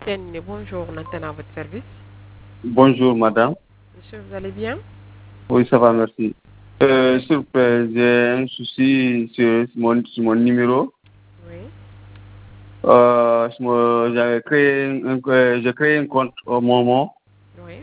Tienne, bonjour, on entend à votre service. Bonjour, madame. Monsieur, vous allez bien? Oui, ça va, merci. S'il vous plaît, j'ai un souci sur mon numéro. Oui. J'ai créé un compte au moment. Oui.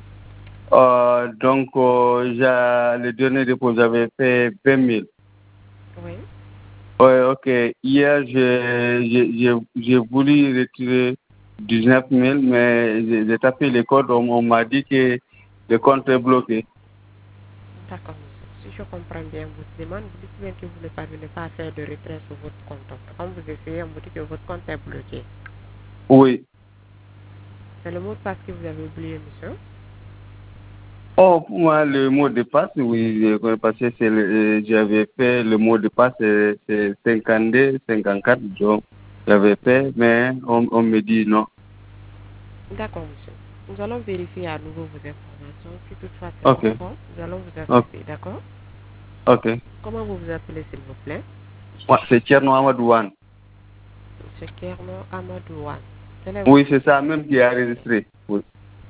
Donc, le dernier dépôt, j'avais fait 20 000. Oui. Ouais, ok. Hier, j'ai voulu retirer 19 000, mais j'ai tapé les codes. On m'a dit que le compte est bloqué. D'accord, monsieur. Si je comprends bien votre demande, vous dites bien que vous ne parvenez pas à faire de retrait sur votre compte. Quand vous essayez, on vous dit que votre compte est bloqué. Oui. C'est le mot de passe que vous avez oublié, monsieur. Oh, pour moi, le mot de passe, oui, je connais parce que j'avais fait le mot de passe, c'est 52, 54, donc j'avais fait, mais on me dit non. D'accord, monsieur. Nous allons vérifier à nouveau vos informations. Si toutefois c'est Ok, conforme, nous allons vous ok, accepter. D'accord? ok. Comment vous vous appelez, s'il vous plaît? Ouais, c'est Tcherno Amadouane. Monsieur Kerno Amadouane. Quelle est Oui, c'est ça même qui est enregistré. Oui.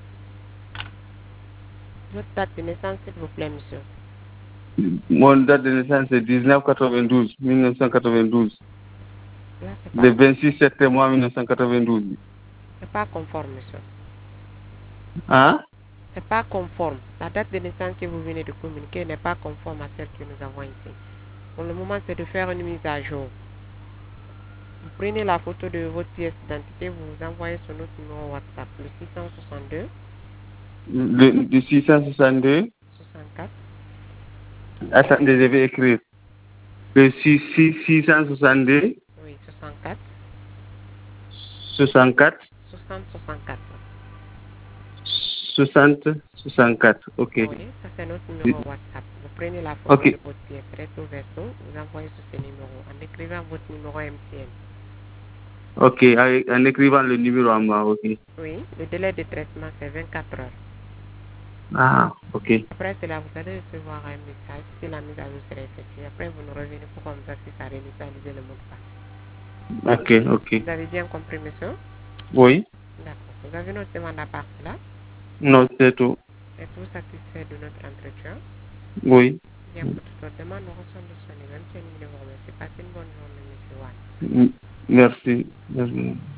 votre date de naissance, s'il vous plaît, monsieur? Mon date de naissance c'est 1992. Là, c'est pas, Le 26 septembre 1992. c'est pas conforme, monsieur. Hein? C'est pas conforme. La date de naissance que vous venez de communiquer n'est pas conforme à celle que nous avons ici. Pour le moment, c'est de faire une mise à jour. Vous prenez la photo de votre pièce d'identité, vous vous envoyez sur notre numéro WhatsApp, le 662 Le 662. 64 Attendez, je vais écrire. Le 662. oui, 64 64. 60 64. 60, 64. Ok. Oui, ça c'est notre numéro WhatsApp. Vous prenez la photo Ok. de votre pièce recto verso, vous envoyez sur ce numéro en écrivant votre numéro MTN. Ok. En écrivant le numéro en bas. Ok. Oui, le délai de traitement c'est 24 heures. Ah, ok. Après cela, vous allez recevoir un message si la mise à jour sera effectuée. Après, vous nous revenez pour qu'on vous assiste à réinitialiser le mot de passe. Ok, ok. Vous avez bien compris, monsieur? Oui. D'accord. Vous avez notre demande à part cela? Non, c'est tout. Êtes-vous satisfait de notre entretien? Oui. Bien, pour toute votre demande, nous recevons de son même numéro. Merci. Passez une bonne journée, monsieur Wan. Merci. Merci.